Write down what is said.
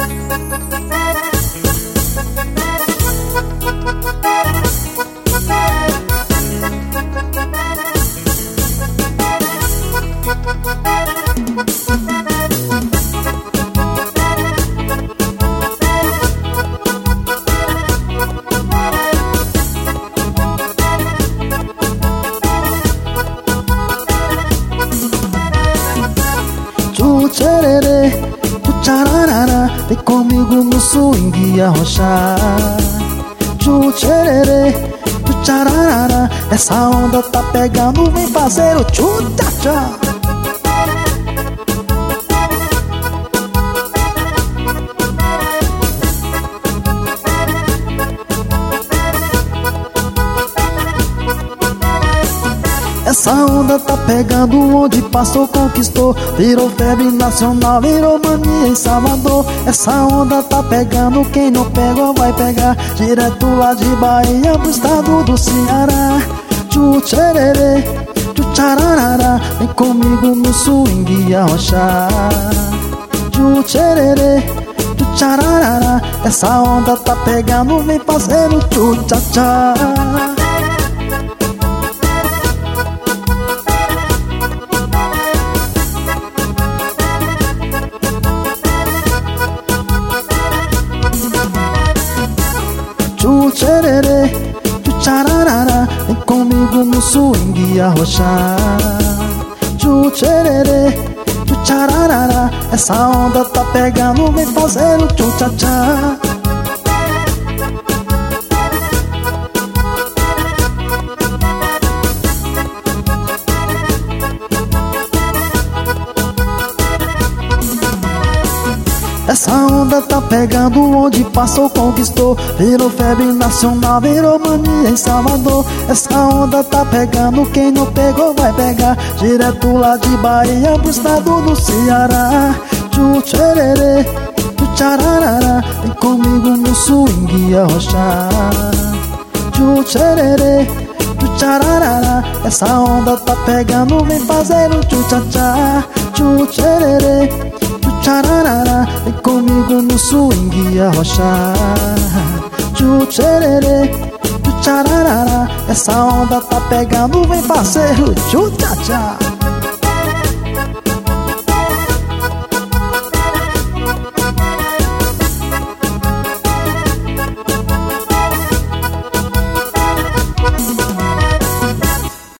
Tchererê, tchararara, vem comigo no swing arrochar. Tchererê, tchararara, essa onda tá pegando, vem fazer o tchu-tcha-tcha. Essa onda tá pegando, onde passou conquistou. Virou febre nacional, virou mania em Salvador. Essa onda tá pegando, quem não pegou vai pegar. Direto lá de Bahia pro estado do Ceará. Tchererê, tchararara, vem comigo no swing arrochar. Tchererê, tchararara, essa onda tá pegando, vem fazendo tchu-tcha-tcha. Tchererê, tchararara, vem comigo no swing arrochar. Tchererê, tchararara, essa onda tá pegando, vem fazendo tchu-tcha-tcha. Essa onda tá pegando, onde passou conquistou. Virou febre nacional, virou mania em Salvador. Essa onda tá pegando, quem não pegou vai pegar. Direto lá de Bahia pro estado do Ceará. Tchererê, tchararara, vem comigo no swing arrochar. Tchererê, tchararara, essa onda tá pegando, vem fazendo tchu-tcha-tcha. Tchererê, tchararara, vem comigo no swing arrochar. Tchererê, tchararara, essa onda tá pegando, vem parceiro, tchu-tcha-tcha.